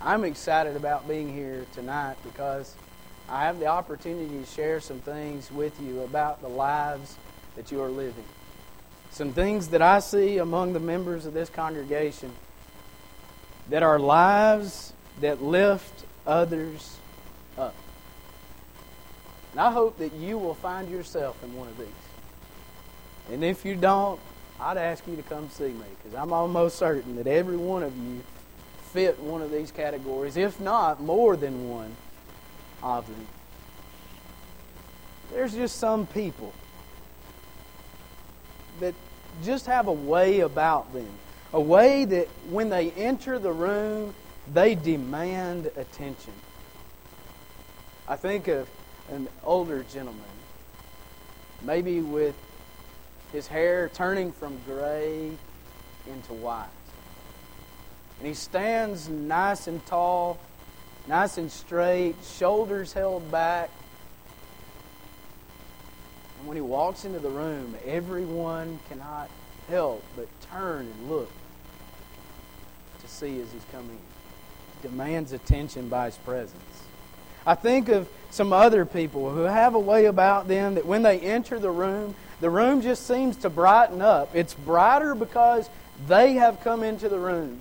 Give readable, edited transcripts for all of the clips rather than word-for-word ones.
I'm excited about being here tonight because I have the opportunity to share some things with you about the lives that you are living. Some things that I see among the members of this congregation that are lives that lift others up. And I hope that you will find yourself in one of these. And if you don't, I'd ask you to come see me, because I'm almost certain that every one of you fit one of these categories, if not more than one of them. There's just some people that just have a way about them, a way that when they enter the room, they demand attention. I think of an older gentleman, maybe with his hair turning from gray into white. And he stands nice and tall, nice and straight, shoulders held back. And when he walks into the room, everyone cannot help but turn and look to see as he's coming in. He demands attention by his presence. I think of some other people who have a way about them that when they enter the room just seems to brighten up. It's brighter because they have come into the room.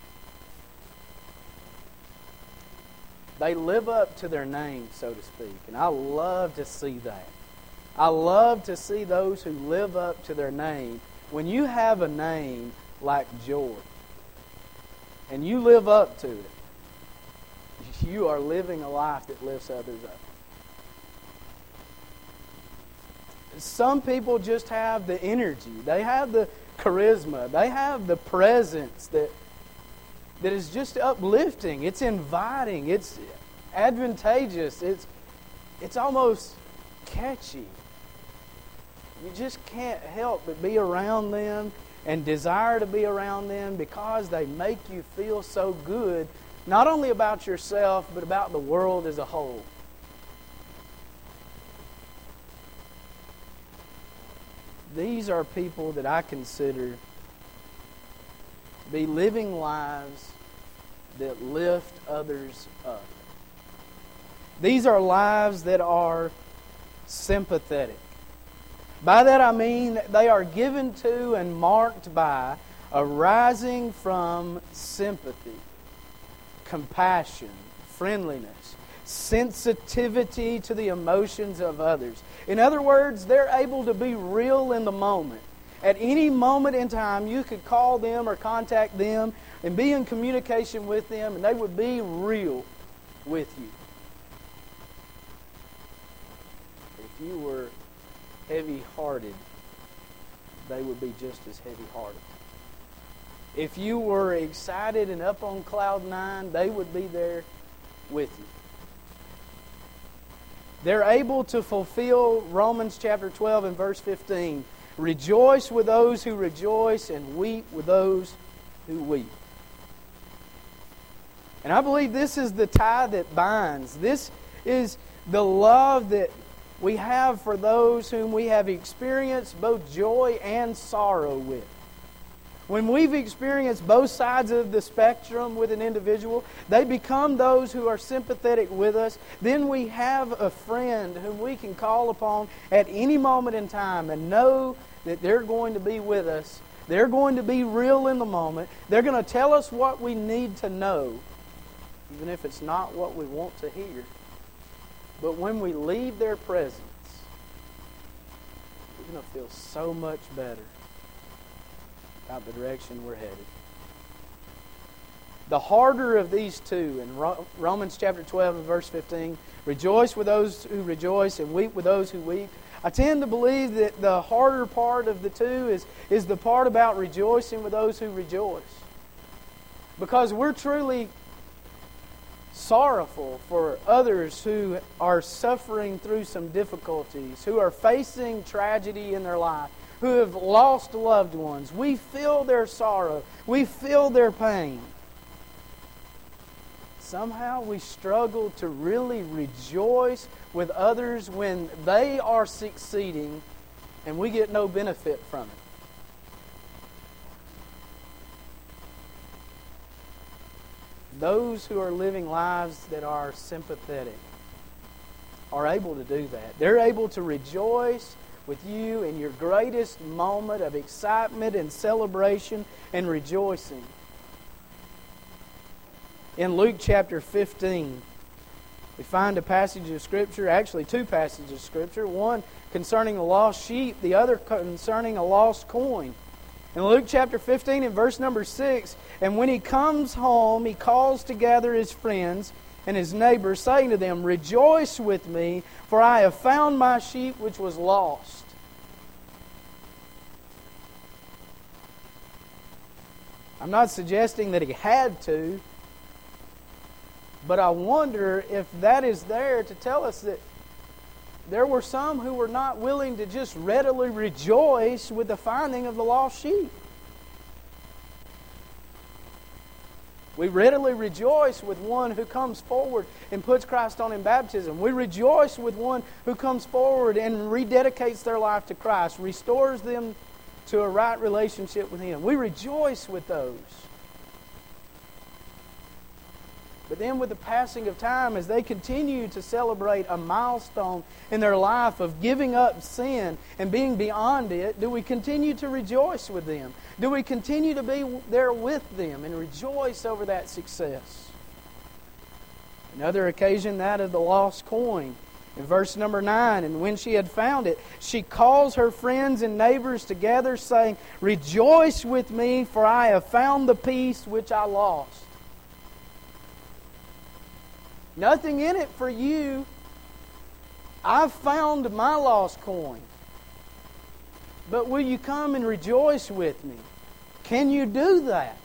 They live up to their name, so to speak. And I love to see that. I love to see those who live up to their name. When you have a name like George, and you live up to it, you are living a life that lifts others up. Some people just have the energy. They have the charisma. They have the presence that is just uplifting. It's inviting. It's advantageous. It's almost catchy. You just can't help but be around them and desire to be around them because they make you feel so good, not only about yourself, but about the world as a whole. These are people that I consider to be living lives that lift others up. These are lives that are sympathetic. By that I mean they are given to and marked by arising from sympathy, compassion, friendliness, sensitivity to the emotions of others. In other words, they're able to be real in the moment. At any moment in time, you could call them or contact them and be in communication with them, and they would be real with you. If you were heavy-hearted, they would be just as heavy-hearted. If you were excited and up on cloud nine, they would be there with you. They're able to fulfill Romans chapter 12 and verse 15. Rejoice with those who rejoice and weep with those who weep. And I believe this is the tie that binds. This is the love that we have for those whom we have experienced both joy and sorrow with. When we've experienced both sides of the spectrum with an individual, they become those who are sympathetic with us. Then we have a friend whom we can call upon at any moment in time and know that they're going to be with us. They're going to be real in the moment. They're going to tell us what we need to know, even if it's not what we want to hear. But when we leave their presence, we're going to feel so much better about the direction we're headed. The harder of these two, in Romans chapter 12 and verse 15, rejoice with those who rejoice and weep with those who weep. I tend to believe that the harder part of the two is the part about rejoicing with those who rejoice. Because we're truly sorrowful for others who are suffering through some difficulties, who are facing tragedy in their life, who have lost loved ones. We feel their sorrow. We feel their pain. Somehow we struggle to really rejoice with others when they are succeeding and we get no benefit from it. those who are living lives that are sympathetic are able to do that. They're able to rejoice with you in your greatest moment of excitement and celebration and rejoicing. In Luke chapter 15, we find a passage of Scripture, actually two passages of Scripture, one concerning a lost sheep, the other concerning a lost coin. In Luke chapter 15 and verse number 6, "And when he comes home, he calls together his friends and his neighbors, saying to them, 'Rejoice with me, for I have found my sheep which was lost.'" I'm not suggesting that he had to, but I wonder if that is there to tell us that there were some who were not willing to just readily rejoice with the finding of the lost sheep. We readily rejoice with one who comes forward and puts Christ on in baptism. We rejoice with one who comes forward and rededicates their life to Christ, restores them to a right relationship with Him. We rejoice with those. But then with the passing of time, as they continue to celebrate a milestone in their life of giving up sin and being beyond it, do we continue to rejoice with them? Do we continue to be there with them and rejoice over that success? Another occasion, that of the lost coin. In verse number 9, "And when she had found it, she calls her friends and neighbors together, saying, 'Rejoice with me, for I have found the piece which I lost.'" Nothing in it for you. I've found my lost coin. But will you come and rejoice with me? Can you do that?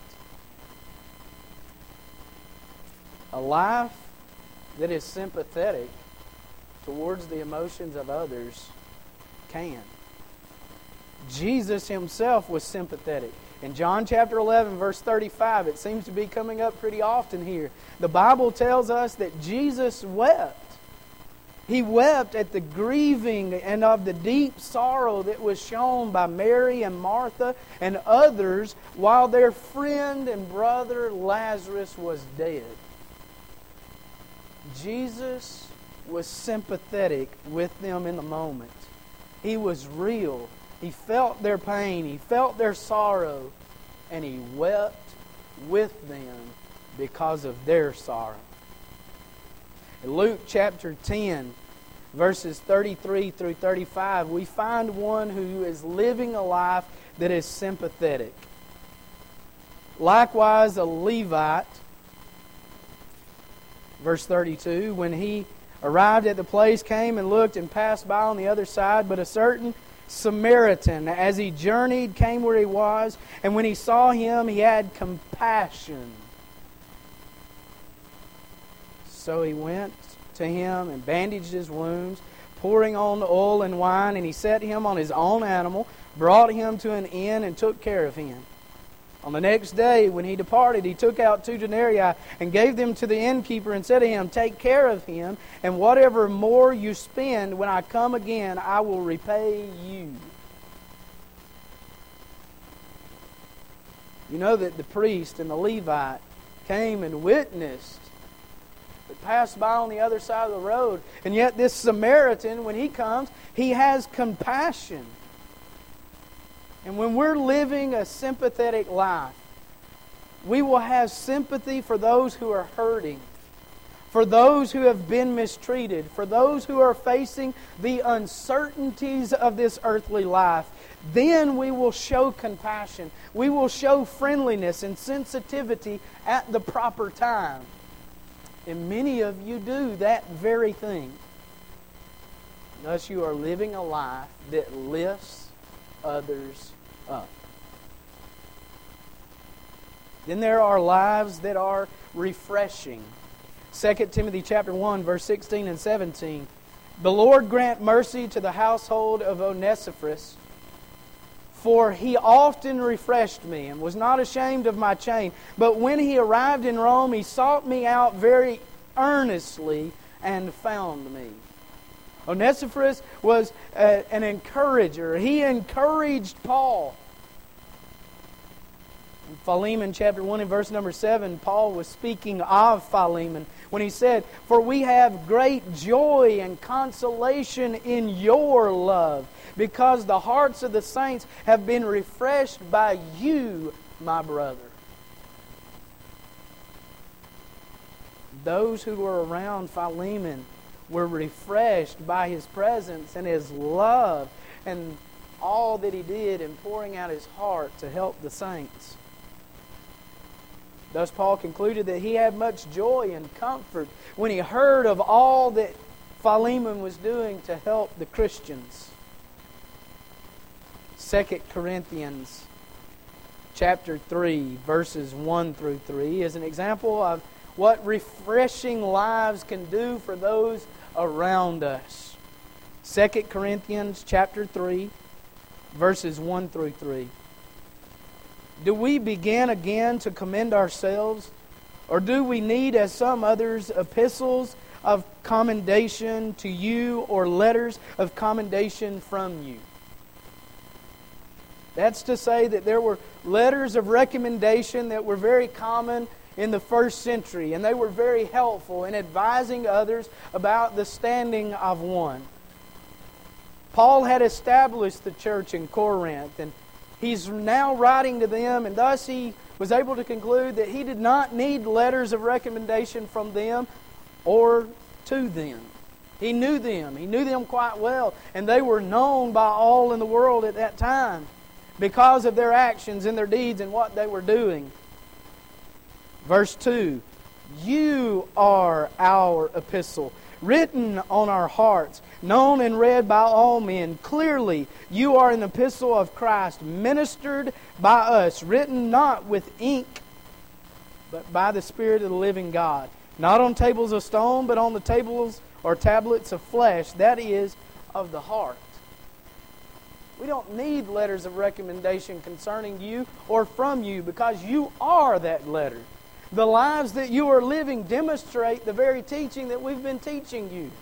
A life that is sympathetic towards the emotions of others can. Jesus Himself was sympathetic. In John chapter 11, verse 35, it seems to be coming up pretty often here. The Bible tells us that Jesus wept. He wept at the grieving and of the deep sorrow that was shown by Mary and Martha and others while their friend and brother Lazarus was dead. Jesus was sympathetic with them in the moment. He was real. He felt their pain. He felt their sorrow. And He wept with them because of their sorrow. In Luke chapter 10, verses 33 through 35, we find one who is living a life that is sympathetic. Likewise, a Levite, verse 32, "When he arrived at the place, came and looked and passed by on the other side, but a certain Samaritan, as he journeyed, came where he was, and when he saw him, he had compassion. So he went to him and bandaged his wounds, pouring on oil and wine, and he set him on his own animal, brought him to an inn, and took care of him. On the next day, when he departed, he took out 2 denarii and gave them to the innkeeper and said to him, 'Take care of him, and whatever more you spend, when I come again, I will repay you.'" You know that the priest and the Levite came and witnessed, but passed by on the other side of the road. And yet this Samaritan, when he comes, he has compassion. And when we're living a sympathetic life, we will have sympathy for those who are hurting, for those who have been mistreated, for those who are facing the uncertainties of this earthly life. Then we will show compassion. We will show friendliness and sensitivity at the proper time. And many of you do that very thing. Thus you are living a life that lifts others up. Then there are lives that are refreshing. 2 Timothy chapter 1, verse 16 and 17. "The Lord grant mercy to the household of Onesiphorus, for he often refreshed me and was not ashamed of my chain. But when he arrived in Rome, he sought me out very earnestly and found me." Onesiphorus was an encourager. He encouraged Paul. In Philemon chapter 1 and verse number 7, Paul was speaking of Philemon when he said, "For we have great joy and consolation in your love, because the hearts of the saints have been refreshed by you, my brother." Those who were around Philemon were refreshed by his presence and his love and all that he did in pouring out his heart to help the saints. Thus Paul concluded that he had much joy and comfort when he heard of all that Philemon was doing to help the Christians. 2 Corinthians chapter 3, verses 1 through 3 is an example of what refreshing lives can do for those around us. 2 Corinthians chapter 3, verses 1 through 3. Do we begin again to commend ourselves, or do we need, as some others, epistles of commendation to you or letters of commendation from you? That's to say that there were letters of recommendation that were very common in the first century, and they were very helpful in advising others about the standing of one. Paul had established the church in Corinth, and he's now writing to them, and thus he was able to conclude that he did not need letters of recommendation from them or to them. He knew them quite well, and they were known by all in the world at that time because of their actions and their deeds and what they were doing. Verse 2, "You are our epistle, written on our hearts, known and read by all men. Clearly, you are an epistle of Christ, ministered by us, written not with ink, but by the Spirit of the living God, not on tables of stone, but on the tables or tablets of flesh, that is, of the heart." We don't need letters of recommendation concerning you or from you, because you are that letter. The lives that you are living demonstrate the very teaching that we've been teaching you.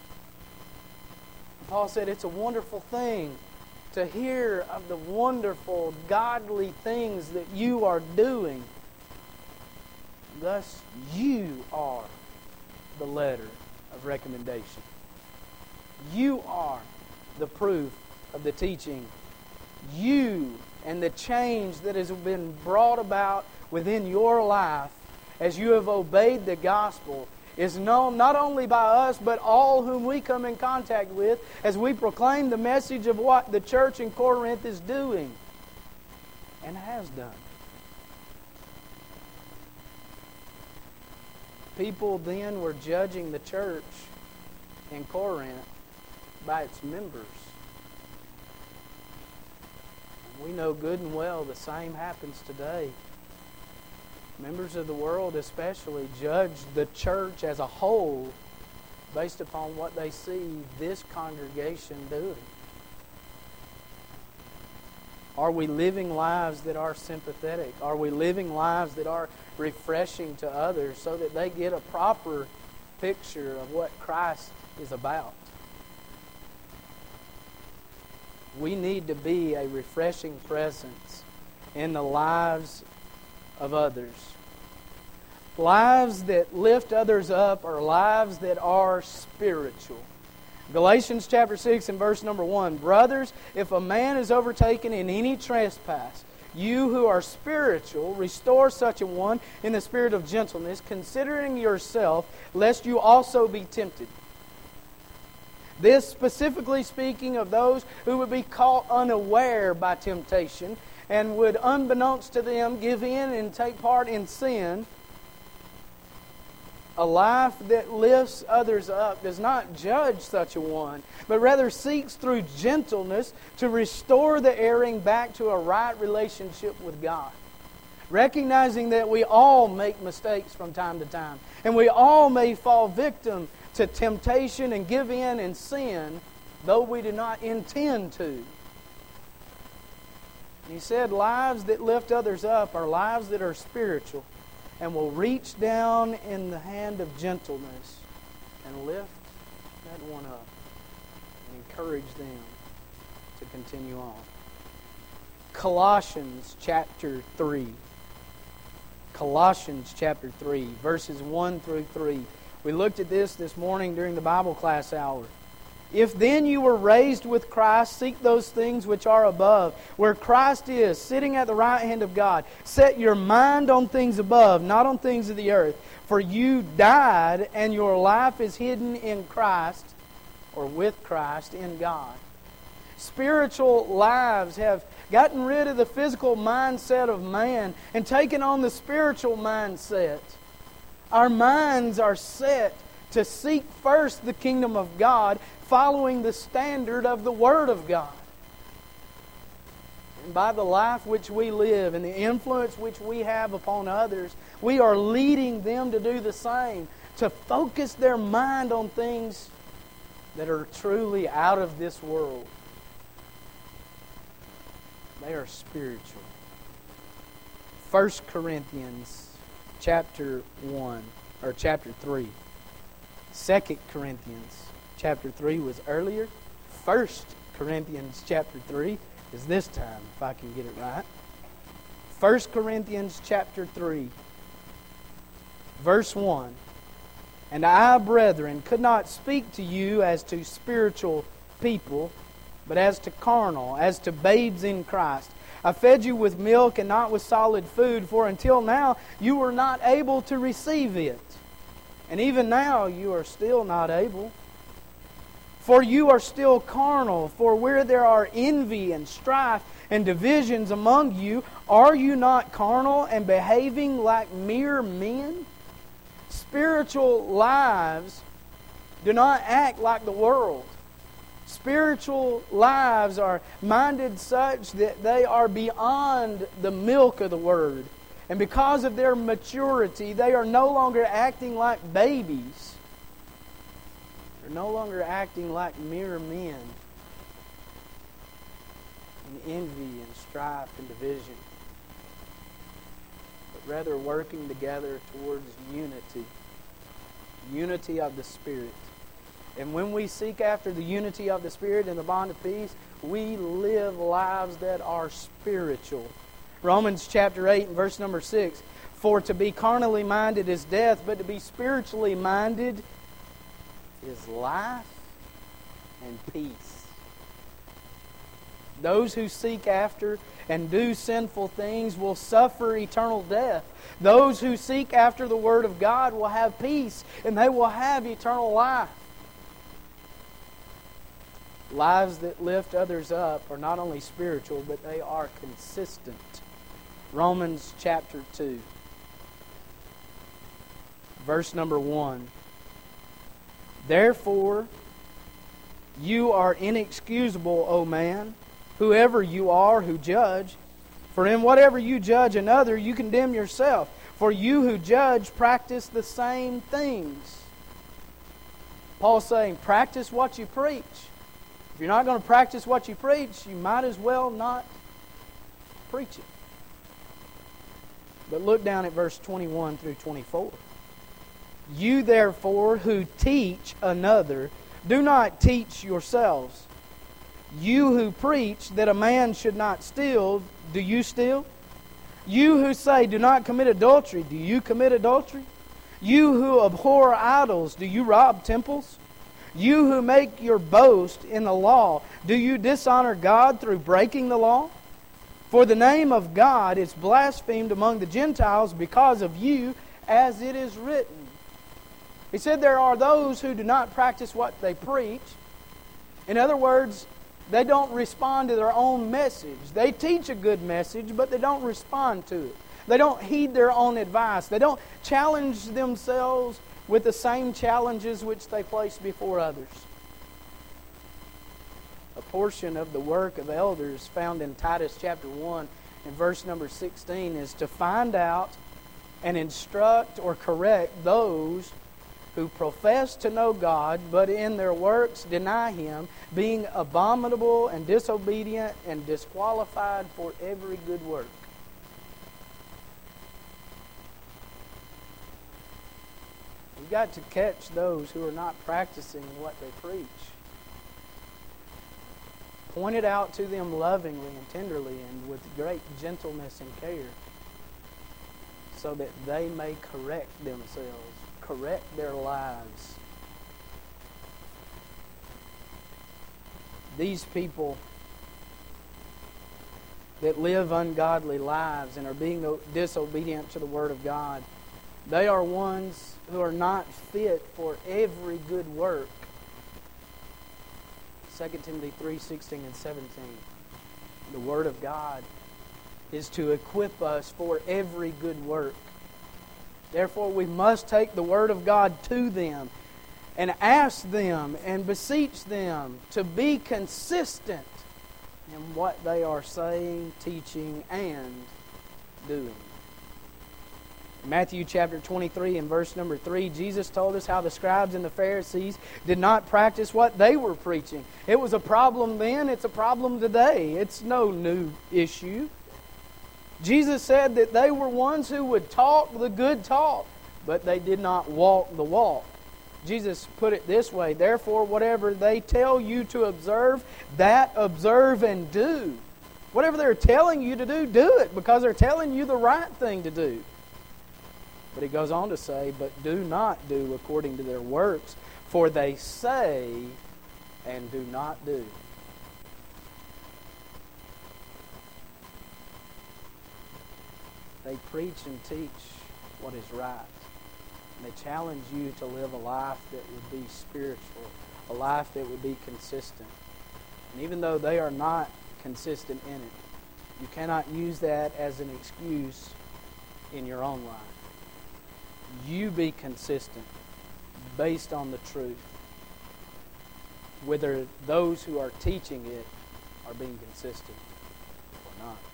Paul said it's a wonderful thing to hear of the wonderful, godly things that you are doing. Thus, you are the letter of recommendation. You are the proof of the teaching. You and the change that has been brought about within your life as you have obeyed the gospel is known not only by us, but all whom we come in contact with as we proclaim the message of what the church in Corinth is doing and has done. People then were judging the church in Corinth by its members. We know good and well the same happens today. Members of the world especially judge the church as a whole based upon what they see this congregation doing. Are we living lives that are sympathetic? Are we living lives that are refreshing to others so that they get a proper picture of what Christ is about? We need to be a refreshing presence in the lives of others. Lives that lift others up are lives that are spiritual. Galatians chapter 6 and verse number 1. "Brothers, if a man is overtaken in any trespass, you who are spiritual, restore such a one in the spirit of gentleness, considering yourself, lest you also be tempted." This specifically speaking of those who would be caught unaware by temptation and would, unbeknownst to them, give in and take part in sin. A life that lifts others up does not judge such a one, but rather seeks through gentleness to restore the erring back to a right relationship with God. Recognizing that we all make mistakes from time to time, and we all may fall victim to temptation and give in and sin, though we do not intend to. And he said lives that lift others up are lives that are spiritual and will reach down in the hand of gentleness and lift that one up and encourage them to continue on. Colossians chapter 3 Colossians chapter 3, verses 1 through 3. We looked at this morning during the Bible class hour. If then you were raised with Christ, seek those things which are above, where Christ is, sitting at the right hand of God. Set your mind on things above, not on things of the earth. For you died, and your life is hidden in Christ, or with Christ, in God. Spiritual lives have gotten rid of the physical mindset of man and taken on the spiritual mindset. Our minds are set to seek first the kingdom of God, following the standard of the Word of God. And by the life which we live and the influence which we have upon others, we are leading them to do the same, to focus their mind on things that are truly out of this world. They are spiritual. 1 Corinthians chapter 1, or chapter 3. 2 Corinthians chapter 3 was earlier. 1 Corinthians chapter 3 is this time, if I can get it right. 1 Corinthians chapter 3, verse 1. And I, brethren, could not speak to you as to spiritual people, but as to carnal, as to babes in Christ. I fed you with milk and not with solid food, for until now you were not able to receive it. And even now you are still not able. For you are still carnal. For where there are envy and strife and divisions among you, are you not carnal and behaving like mere men? Spiritual lives do not act like the world. Spiritual lives are minded such that they are beyond the milk of the Word. And because of their maturity, they are no longer acting like babies. They're no longer acting like mere men in envy and strife and division, but rather working together towards unity of the Spirit. And when we seek after the unity of the Spirit and the bond of peace, we live lives that are spiritual. Romans chapter 8 and verse number 6. For to be carnally minded is death, but to be spiritually minded is life and peace. Those who seek after and do sinful things will suffer eternal death. Those who seek after the Word of God will have peace, and they will have eternal life. Lives that lift others up are not only spiritual, but they are consistent. Romans chapter 2, verse number 1. Therefore, you are inexcusable, O man, whoever you are who judge. For in whatever you judge another, you condemn yourself. For you who judge practice the same things. Paul's saying, practice what you preach. If you're not going to practice what you preach, you might as well not preach it. But look down at verse 21 through 24. You therefore who teach another, do not teach yourselves. You who preach that a man should not steal, do you steal? You who say, do not commit adultery, do you commit adultery? You who abhor idols, do you rob temples? You who make your boast in the law, do you dishonor God through breaking the law? For the name of God is blasphemed among the Gentiles because of you, as it is written. He said there are those who do not practice what they preach. In other words, they don't respond to their own message. They teach a good message, but they don't respond to it. They don't heed their own advice. They don't challenge themselves with the same challenges which they place before others. A portion of the work of elders found in Titus chapter 1 and verse number 16 is to find out and instruct or correct those who profess to know God, but in their works deny Him, being abominable and disobedient and disqualified for every good work. You've got to catch those who are not practicing what they preach. Point it out to them lovingly and tenderly and with great gentleness and care. so that they may correct themselves, correct their lives. These people that live ungodly lives and are being disobedient to the Word of God, they are ones who are not fit for every good work. 2 Timothy 3:16 and 17. The Word of God is to equip us for every good work. Therefore, we must take the Word of God to them and ask them and beseech them to be consistent in what they are saying, teaching, and doing. In Matthew chapter 23 and verse number 3, Jesus told us how the scribes and the Pharisees did not practice what they were preaching. It was a problem then, it's a problem today. It's no new issue. Jesus said that they were ones who would talk the good talk, but they did not walk the walk. Jesus put it this way, therefore, whatever they tell you to observe, that observe and do. Whatever they're telling you to do it, because they're telling you the right thing to do. But he goes on to say, but do not do according to their works, for they say and do not do. They preach and teach what is right. And they challenge you to live a life that would be spiritual, a life that would be consistent. And even though they are not consistent in it, you cannot use that as an excuse in your own life. You be consistent based on the truth, whether those who are teaching it are being consistent or not.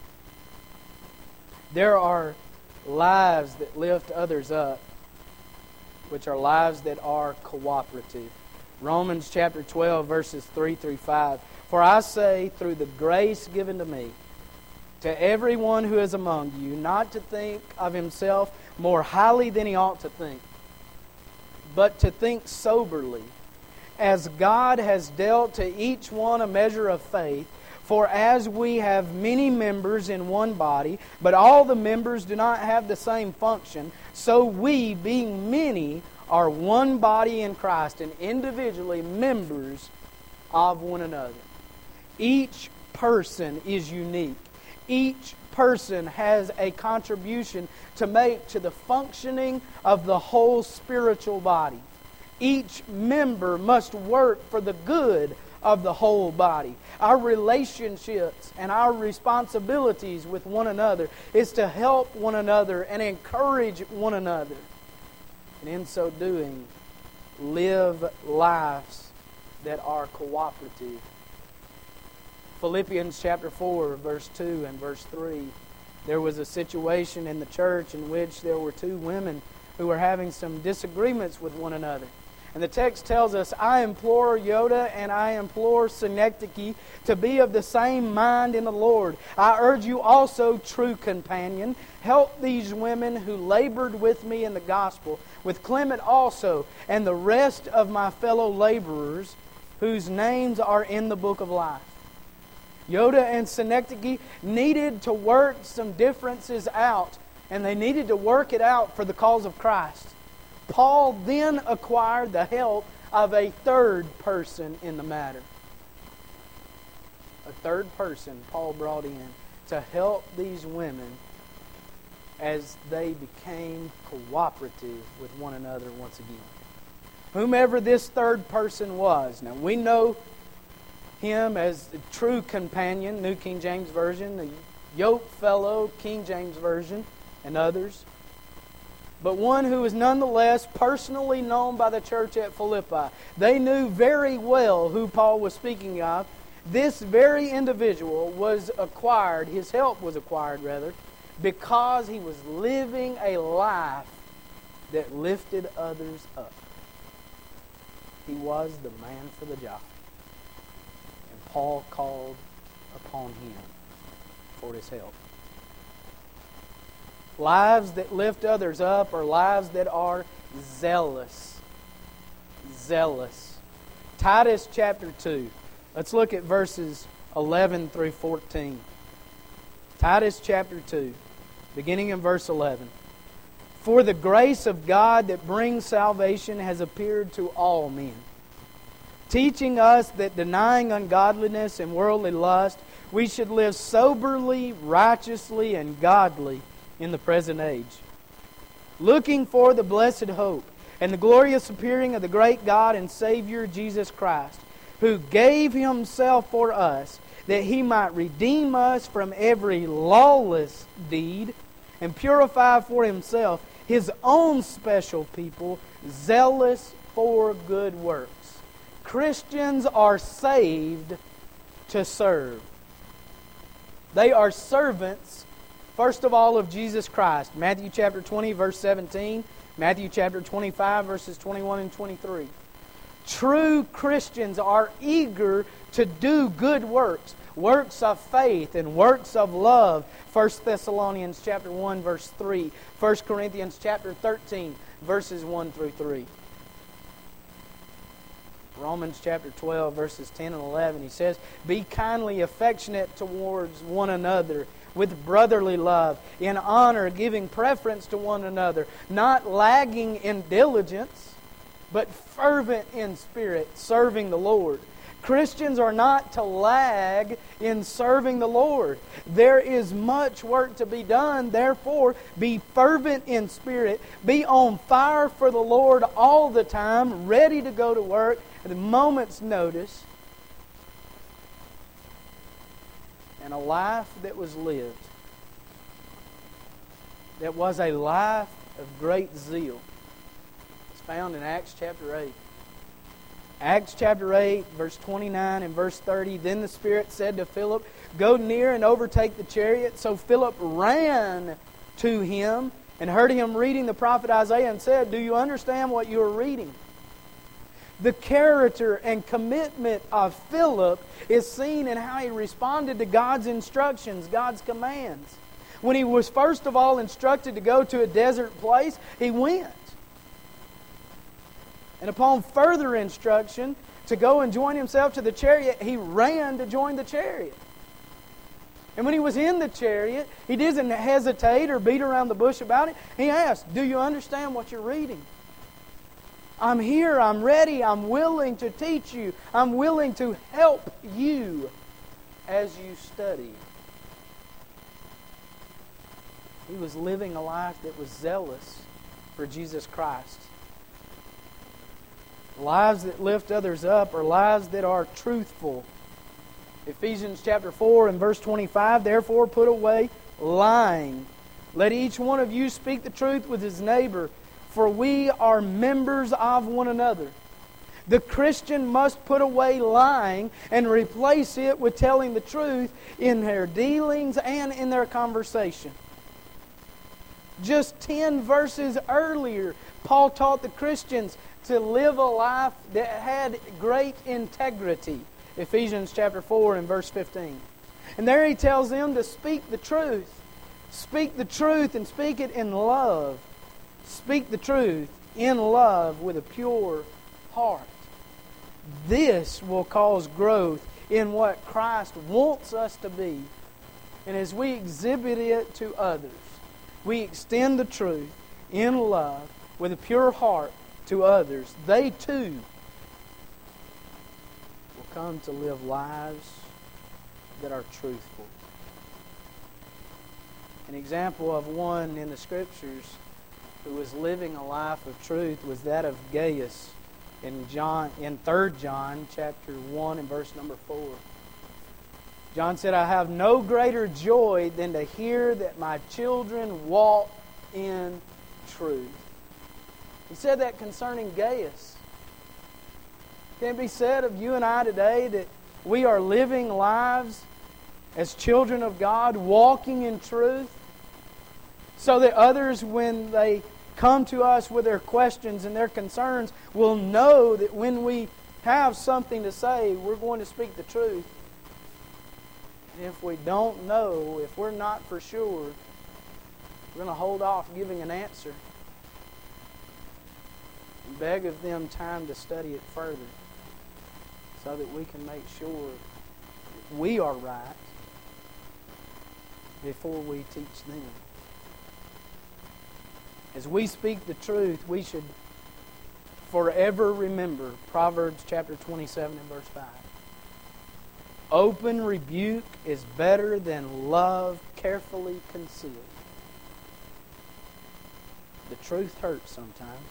There are lives that lift others up, which are lives that are cooperative. Romans chapter 12, verses 3 through 5. For I say, through the grace given to me, to everyone who is among you, not to think of himself more highly than he ought to think, but to think soberly, as God has dealt to each one a measure of faith. For as we have many members in one body, but all the members do not have the same function, so we, being many, are one body in Christ, and individually members of one another. Each person is unique. Each person has a contribution to make to the functioning of the whole spiritual body. Each member must work for the good of the whole body. Our relationships and our responsibilities with one another is to help one another and encourage one another. And in so doing, live lives that are cooperative. Philippians chapter 4, verse 2 and verse 3. There was a situation in the church in which there were two women who were having some disagreements with one another. And the text tells us, I implore Euodia and I implore Synecdoche to be of the same mind in the Lord. I urge you also, true companion, help these women who labored with me in the gospel, with Clement also, and the rest of my fellow laborers, whose names are in the book of life. Euodia and Synecdoche needed to work some differences out, and they needed to work it out for the cause of Christ. Paul then acquired the help of a third person in the matter. A third person Paul brought in to help these women as they became cooperative with one another once again. Whomever this third person was. Now we know him as the true companion, New King James Version, the yoke fellow, King James Version, and others. But one who is nonetheless personally known by the church at Philippi. They knew very well who Paul was speaking of. This very individual was acquired, his help was acquired rather, because he was living a life that lifted others up. He was the man for the job. And Paul called upon him for his help. Lives that lift others up are lives that are zealous. Zealous. Titus chapter 2. Let's look at verses 11 through 14. Titus chapter 2. beginning in verse 11. For the grace of God that brings salvation has appeared to all men, teaching us that denying ungodliness and worldly lust, we should live soberly, righteously, and godly in the present age, looking for the blessed hope and the glorious appearing of the great God and Savior Jesus Christ, who gave Himself for us, that He might redeem us from every lawless deed and purify for Himself His own special people, zealous for good works. Christians are saved to serve. They are servants, first of all, of Jesus Christ. Matthew chapter 20, verse 17. Matthew chapter 25, verses 21 and 23. True Christians are eager to do good works, works of faith and works of love. 1 Thessalonians chapter 1, verse 3. 1 Corinthians chapter 13, verses 1 through 3. Romans chapter 12, verses 10 and 11, he says, be kindly affectionate towards one another with brotherly love, in honor, giving preference to one another, not lagging in diligence, but fervent in spirit, serving the Lord. Christians are not to lag in serving the Lord. There is much work to be done. Therefore, be fervent in spirit. Be on fire for the Lord all the time, ready to go to work at a moment's notice. And a life that was lived, that was a life of great zeal, is found in Acts chapter 8. Acts chapter 8, verse 29 and verse 30. Then the Spirit said to Philip, go near and overtake the chariot. So Philip ran to him and heard him reading the prophet Isaiah and said, do you understand what you are reading? The character and commitment of Philip is seen in how he responded to God's instructions, God's commands. When he was first of all instructed to go to a desert place, he went. And upon further instruction to go and join himself to the chariot, he ran to join the chariot. And when he was in the chariot, he didn't hesitate or beat around the bush about it. He asked, do you understand what you're reading? I'm here, I'm ready, I'm willing to teach you. I'm willing to help you as you study. He was living a life that was zealous for Jesus Christ. Lives that lift others up are lives that are truthful. Ephesians chapter 4 and verse 25, therefore put away lying. Let each one of you speak the truth with his neighbor, for we are members of one another. The Christian must put away lying and replace it with telling the truth in their dealings and in their conversation. Just 10 verses earlier, Paul taught the Christians to live a life that had great integrity. Ephesians chapter 4 and verse 15. And there he tells them to speak the truth. Speak the truth and speak it in love. Speak the truth in love with a pure heart. This will cause growth in what Christ wants us to be. And as we exhibit it to others, we extend the truth in love with a pure heart to others. They too will come to live lives that are truthful. An example of one in the Scriptures who was living a life of truth was that of Gaius in 3 John chapter 1 and verse number 4. John said, I have no greater joy than to hear that my children walk in truth. He said that concerning Gaius. Can it be said of you and I today that we are living lives as children of God, walking in truth, so that others, when they come to us with their questions and their concerns, will know that when we have something to say, we're going to speak the truth. And if we don't know, if we're not for sure, we're going to hold off giving an answer and beg of them time to study it further so that we can make sure that we are right before we teach them. As we speak the truth, we should forever remember Proverbs chapter 27 and verse 5. Open rebuke is better than love carefully concealed. The truth hurts sometimes.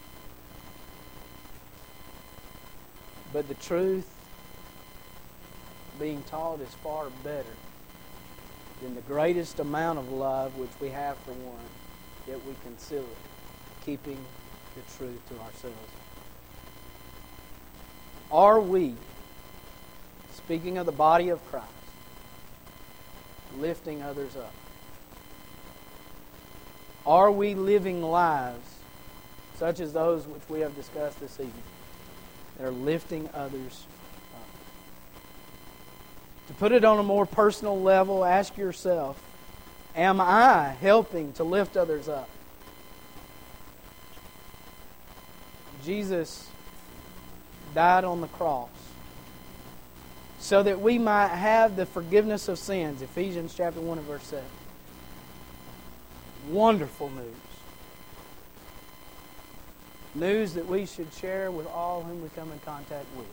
But the truth being taught is far better than the greatest amount of love which we have for one, yet we conceal it, keeping the truth to ourselves. Are we, speaking of the body of Christ, lifting others up? Are we living lives such as those which we have discussed this evening that are lifting others up? To put it on a more personal level, ask yourself, am I helping to lift others up? Jesus died on the cross so that we might have the forgiveness of sins. Ephesians chapter 1 and verse 7. Wonderful news. News that we should share with all whom we come in contact with.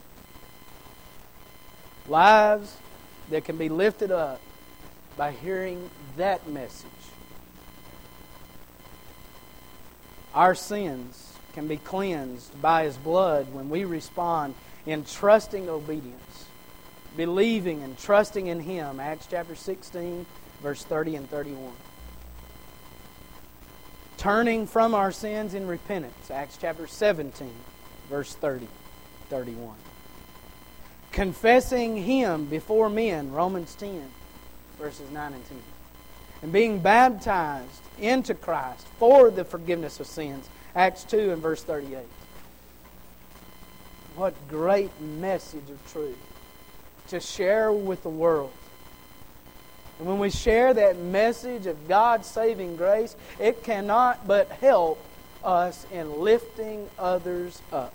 Lives that can be lifted up by hearing that message. Our sins can be cleansed by His blood when we respond in trusting obedience, believing and trusting in Him. Acts chapter 16, verse 30 and 31. Turning from our sins in repentance. Acts chapter 17, verse 30, 31. Confessing Him before men. Romans 10, verses 9 and 10. And being baptized into Christ for the forgiveness of sins. Acts 2 and verse 38. What great message of truth to share with the world. And when we share that message of God's saving grace, it cannot but help us in lifting others up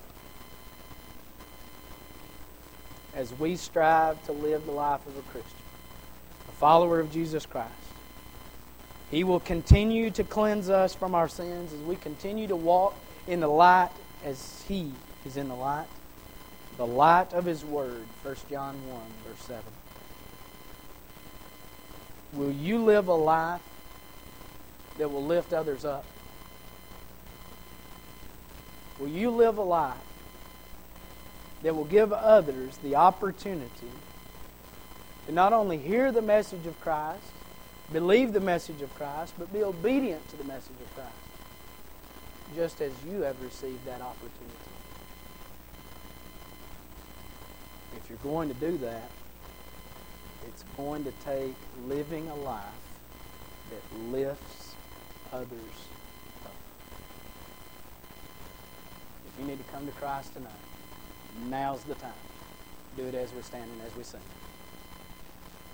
as we strive to live the life of a Christian, a follower of Jesus Christ. He will continue to cleanse us from our sins as we continue to walk in the light as He is in the light of His Word, 1 John 1, verse 7. Will you live a life that will lift others up? Will you live a life that will give others the opportunity to not only hear the message of Christ, believe the message of Christ, but be obedient to the message of Christ, just as you have received that opportunity? If you're going to do that, it's going to take living a life that lifts others up. If you need to come to Christ tonight, now's the time. Do it as we stand and as we sing.